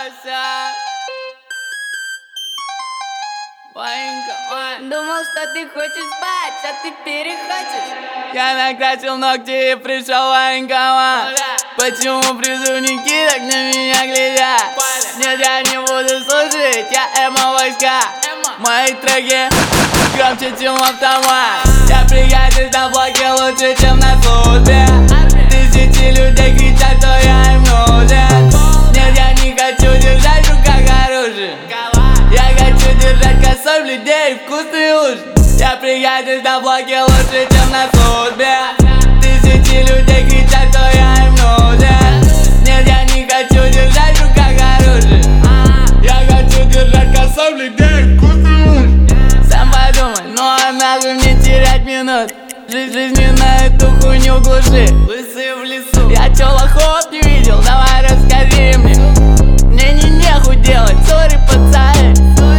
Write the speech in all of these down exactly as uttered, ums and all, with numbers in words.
Вася. Ванька, Вань. Думал, что ты хочешь спать, а ты перехочешь. Я накрасил ногти и пришел военкомат. Почему призывники так на меня глядят? Нет, я не буду служить, я эмо войска. Мои треки громче, чем автомат. Я приятель на блоке лучше, чем на службе. Тысячи людей кричат, что я им нужен. Нет, я не хочу держать в руках оружие. Я хочу держать косой в людей вкусный ужин. Я приятель на блоке лучше, чем на службе. Тысячи людей кричат, что я им нужен. Нет, я не хочу держать в руках оружие. Я хочу держать косой в людей вкусный ужин. Сам подумай, ну а нахуй мне терять минут. Жизнь, жизни на эту хуйню глуши. Лысый в лесу. Я чё, лохов не видел? Давай расскажи мне. Мне не нехуй делать, сори, пацаны.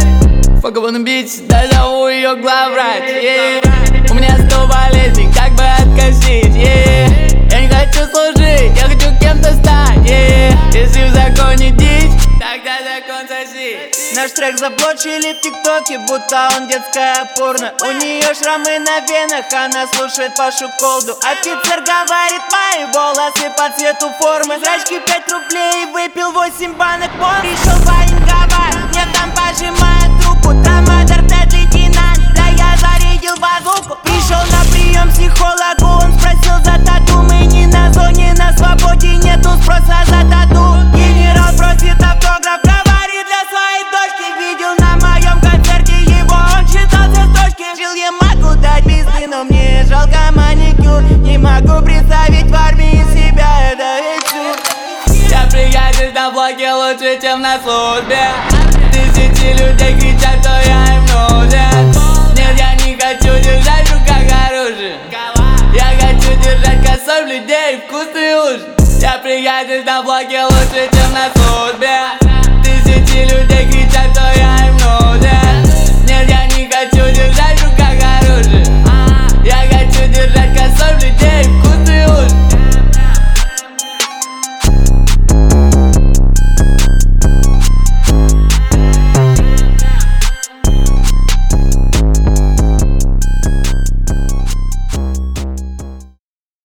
Fuck up on the beach, дозову ее главврач, yeah. У меня сто болезней, как бы откосить, yeah. Я не хочу служить, я хочу кем-то стать, yeah. Если в законе дичь, тогда закон соси. Наш трек заблочили в тиктоке, будто он детская порно. У нее шрамы на венах, она слушает Пашу Колду. Офицер говорит, мои волосы по цвету формы. Зрачки пять рублей, выпил восемь банок пор. Пришел военкомат, мне там пожимает руку. Трамадер, пять лейтенант, да я зарядил базуку. Пришел на прием психологу, он спросил за тату. Мы не на зоне, на свободе, нету спроса за тату. Генерал просит автограф, говорит для своей дочки. Видел на моем концерте его, он читал все строчки. Жил я могу дать пизды, но мне жалко маникюр. Не могу представить в армии себя, это ведь чур. Я приятель на блоке лучше, чем на службе. Тысячи людей кричат, что я